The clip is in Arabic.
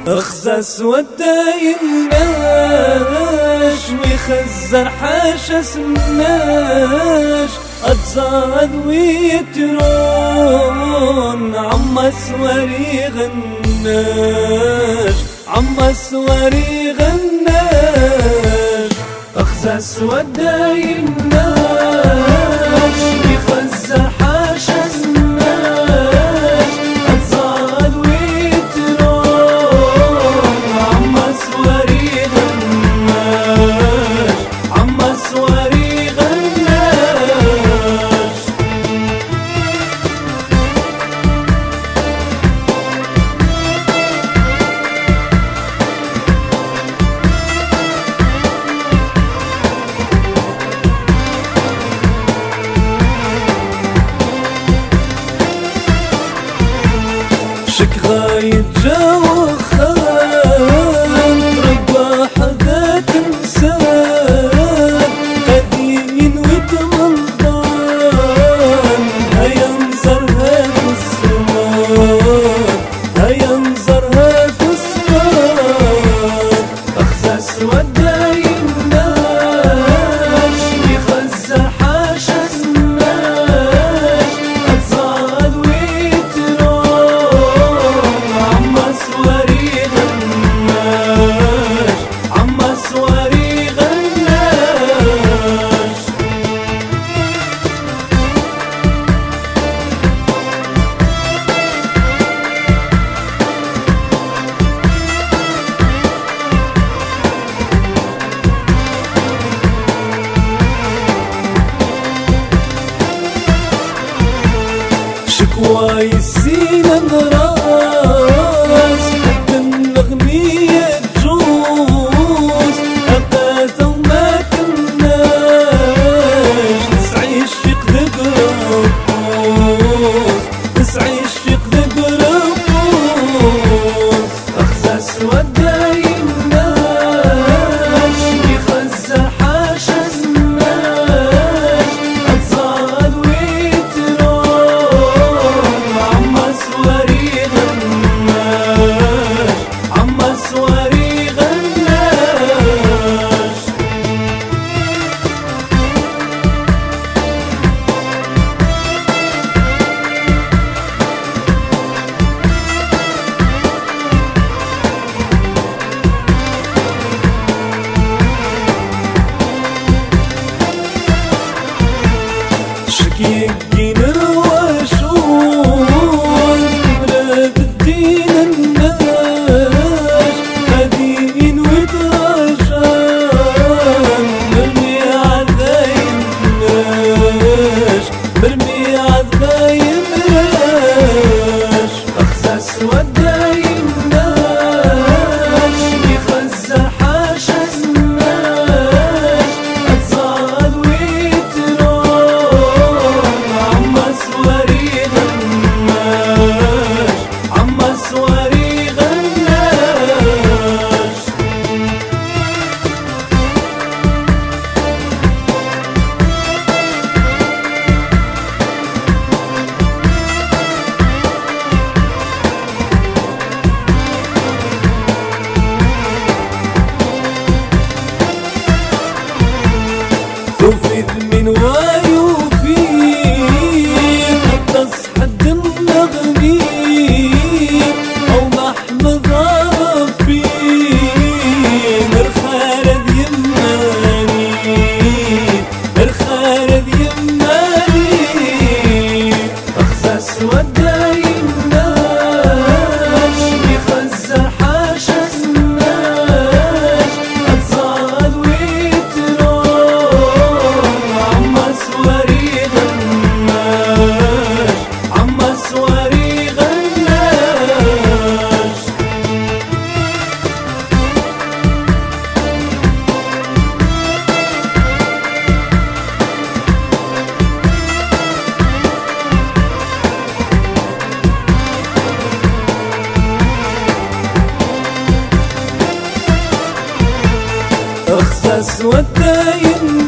اخزس وداي الناش ويخزر حاشا سمناش أتزاد ويترون عما سواري غناش عما سواري غناش اخزس وداي الناش ويخزر حاشا سمناش أتزاد ويترون عما سواري غناش عما سواري غناش شك غاية جو خان رباح ذات انسان قديم وتملضان هيا انظرها في السمان هيا انظرها في السمان اخزس وداي الناش يخزر حاشا سماش أتزاد ويترون عما سواري غناش عما سواري غناش شكواي السينا نراس حتى النغمية تجوز أقاثة وما كناش نسعي الشيق ذق ربوز نسعي الشيق ذق ربوز أخزس وداي الناش يخزر حاشا سماش أتزاد ويترون عما سواري غناش عما سواري غناش شكيكين الوشوش بلاد الدين الناش هادين ودرجان مرمي عالذايم ناش مرمي عالذايم ناش اخزس وداي الناش يخزر حاشا سماش أتزاد ويترون عما سواري غناش عما سواري غناش تفيد من ويفيد تصحد النغمين أو محمد ربي الخالد يماني الخالد يماني أخزس وداي الناش يخزر حاشا سماش أتزاد ويترون عما سواري غناش عما سواري غناش اخزس وداي